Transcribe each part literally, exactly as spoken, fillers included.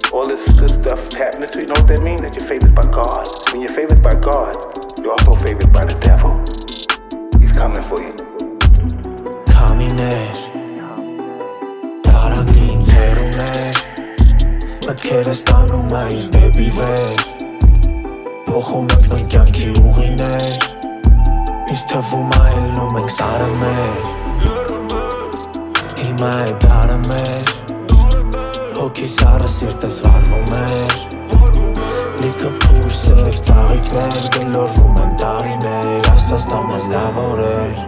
all this good stuff happening to you, you know what that means? That you're favored by God. When you're favored by God, you're also favored by the devil. He's coming for you. Քամիներ, տարագին ձեռումներ, մտքերը ստանում այս դեպի վեր, փոխում ենք մենք կյանքի ուղիներ, ինձ թվում է ելնում ենք սարը մեր, հիմա է դարը մեր, հոգի սարը սիրտս վարվում էր, լիքը փուր սև ծաղիկներ, գլորվում են տարիներ, Աստված տա մեզ լավ օրեր,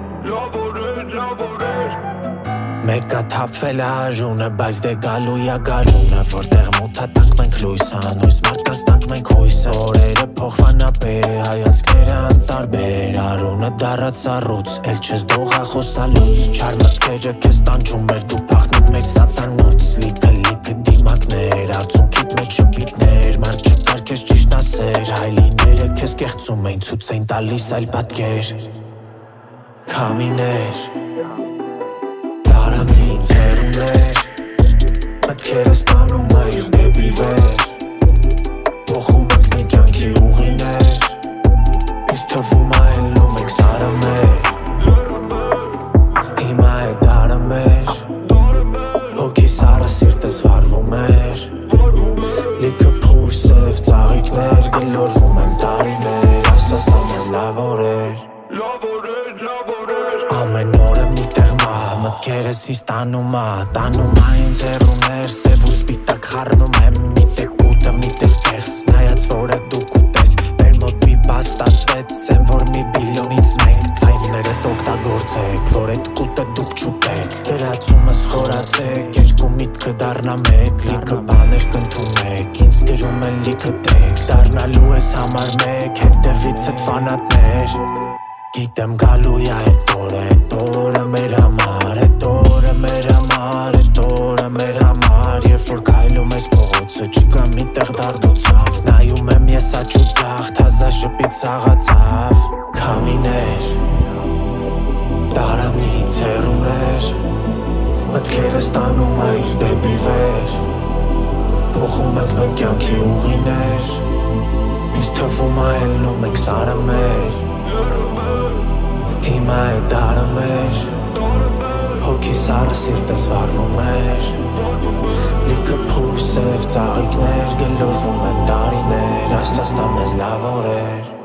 Մեկա թափվել է արյունը, բայց դե գալու ա գարունը, որտեղ մութա տանք մենք լույս, անույս մարդկանց տանք մենք հույսը, օրերը փոխվանապեր, հայացքները անտարբեր, արունը դառած առուց, էլ չես դողա խոսալուց, չար մտքերը քեզ տանջում էր, դու փախնում էր սատանուց, լիքը լիքը դիմակներ, արցունքիդ մեջ շպիտներ, մարդ չկար քեզ ճիշտ ասեր, հայլիները քեզ կեղծում էին, ցույց էին տալիս այլ պատկեր, քամիներ Տարագին ձեռումներ, մտքերը ստանում այս դեպի վեր, փոխում ենք մենք կյանքի ուղիներ, ինձ թվում է ելնում ենք սարը մեր, հիմա է դարը մեր, հոգի սարը սիրտս վարվում էր, լիքը փուր սև ծաղիկներ, գլորվում են տարիներ, Աստված տա մեզ լավ օրեր, ամեն օրը մի տեղ մա, մտքերս ինձ տանում ա, տանում ա ինձ հեռուներ, սև ու սպիտակ խառնում եմ, մի տեղ կուտը, մի տեղ կեղծ, նայած որը դու կուտես, մեր մոտ մի բաց ստացվեց, եմ որ մի բիլիոնից մենք, ֆայլներդ օգտագործեք, որ էդ կուտը դուք չուտեք, գրածումս խորացեք, երկու միտքը դառնա մեկ, լիքը բաներ կընդունեք, ինձ գրում են լիքը տեքստ, դառնալու ես համար մեկ, հետևից էդ ֆանատներ, Գիտեմ գալու ա էդ օրը, էդ օրը մեր համար, էդ օրը մեր համար, էդ օրը մեր համար, երբ որ քայլում ես փողոցը, չկա մի տեղ դարդուցավ, նայում եմ ես աջ ու ձախ, թազա ժպիտ սաղացավ, քամիներ, տարանից հեռուներ, մտքերը ստանում այս դեպի վեր, փոխում ենք մենք կյանքի ուղիներ, ինձ թվում է ելնում ենք սարը մեր, Հիմա է դարը մեր, հոգի սարը սիրտս վարվում էր, լիքը փուր սև ծաղիկներ, գլորվում են տարիներ, Աստված տա մեզ լավ օրեր